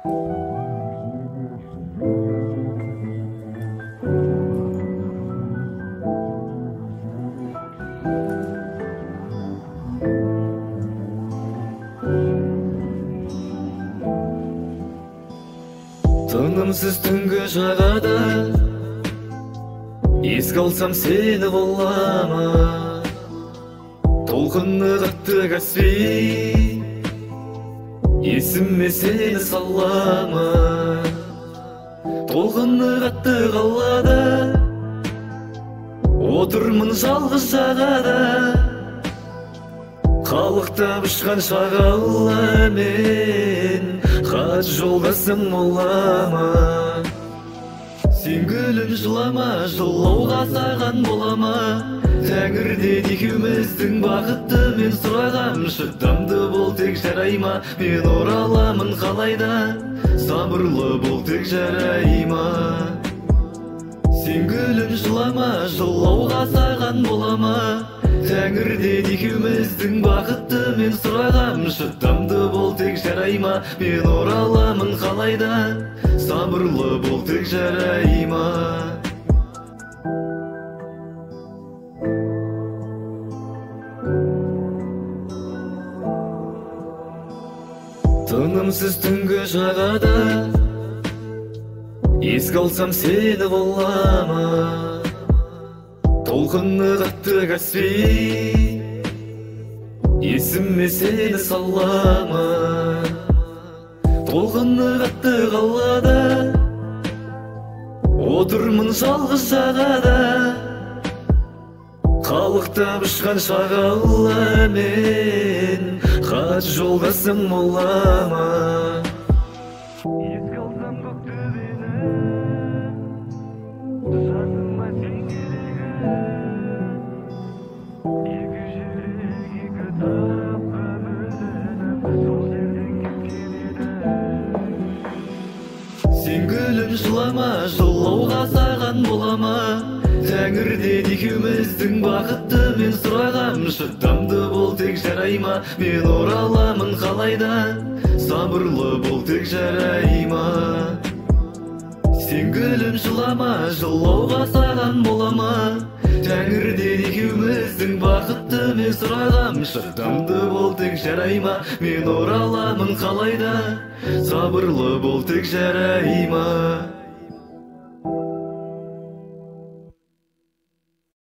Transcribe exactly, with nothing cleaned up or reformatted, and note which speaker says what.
Speaker 1: Тынымсыз түнгі жағада еске алсам сені болама, толқыны қатты каспий есіме сені салама. Толқыны қатты қалада отырмын жалғыз жағада, қалықтап ұшқан шағала мен хат жолдасым болама. Сен гүлім жылама, жылауға саған болама, тәңірден екеуміздің бақытты мен сұрағам. Шыдамды бол тек жарайма, мен ораламын қалайда, сабырлы бол тек жарайма. Сен гүлім жылама, жылауға саған болама, тәңірден екеуміздің бақытты мен сұрағам. Шыдамды бол тек жарайма, мен ораламын қалайда, сабырлы бол тек жарайма. Тынымсыз түнгі жағада еске алсам сені болама, толқыны қатты каспий есіме сені салама. Толқыны қатты қалада отырмын жалғыз жағада, қалықтап ұшқан шағала мен хат жолдасым болама. Еске алсам көк төбені, жаныма сен керегі, екі жүрек екі тарапқа бөлініп сол жерден кеткен еді. Сен гүлім жылама, жылауға саған болама, тәңірден екеуміздің бақытты мен сұрағам. Шыдамды бол тек жарайма, мен ораламын қалайда, сабырлы бол тек жарайма. Сен гүлім жылама, жылауға саған болама, тәңірден екеуміздің бақытты мен сұрағам. Шыдамды бол тек жарайма, мен ораламын қалайда, сабырлы бол тек жарайма.